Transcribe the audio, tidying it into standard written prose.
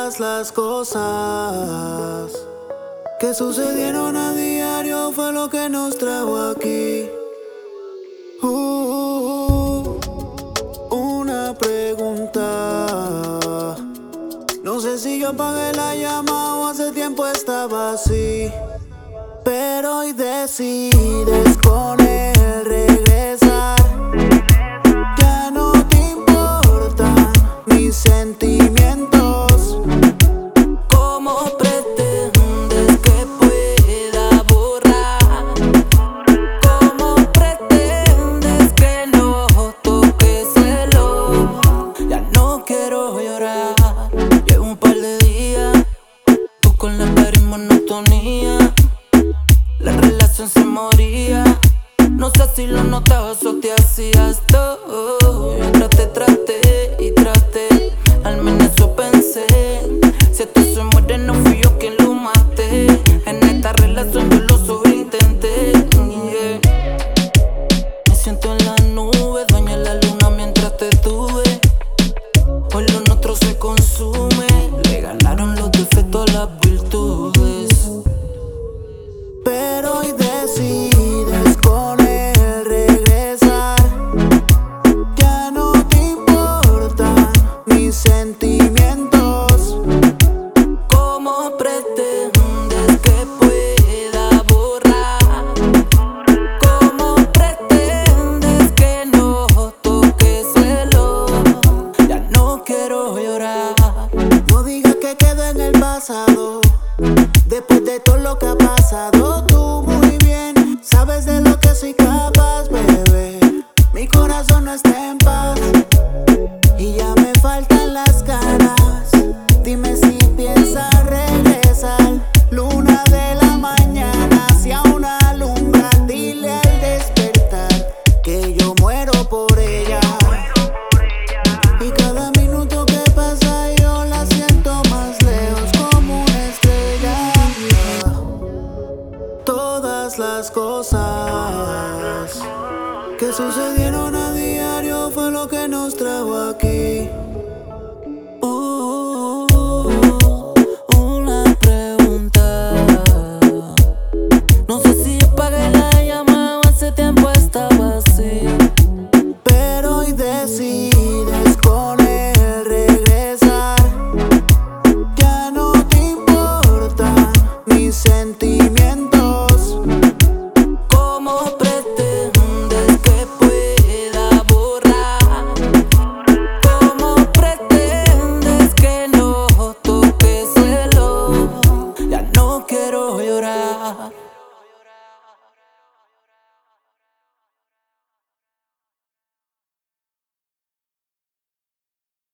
Todas las cosas que sucedieron a diario fue lo que nos trajo aquí. Una pregunta. No sé si yo apagué la llama o hace tiempo estaba así, pero hoy decides con él regresar. Ya no te importan mis sentimientos. ¿Cómo pretendes que pueda borrar? ¿Cómo pretendes que no toque celo? Ya no quiero llorar. Llevo un par de días, tú con la cara y monotonía. La relación se moría. No sé si lo notabas o te hacías todo. Yo traté y traté, al menos eso pensé. Si esto se muere no fui yo quien lo maté. En esta relación yo lo sobreintenté, yeah. Me siento en la nube, dueña de la luna mientras te tuve. Hoy lo nuestro se consume. Le ganaron los defectos a las virtudes. Pero hoy decides con él regresar. Ya no te importan mis sentimientos. ¿Cómo pretendes que pueda borrar? ¿Cómo pretendes que no toque celo? Ya no quiero llorar. No digas que quedó en el pasado. Después de todo lo que ha pasado, tú muy bien sabes de lo que soy capaz, bebé. Mi corazón no está en paz y ya me faltan las ganas. Dime si piensas regresar. Luna de la mañana, si aún alumbra, dile al despertar que yo muero por ella. Y cada minuto que pasa yo la siento más lejos, como una estrella. Todas las cosas que sucedieron a diario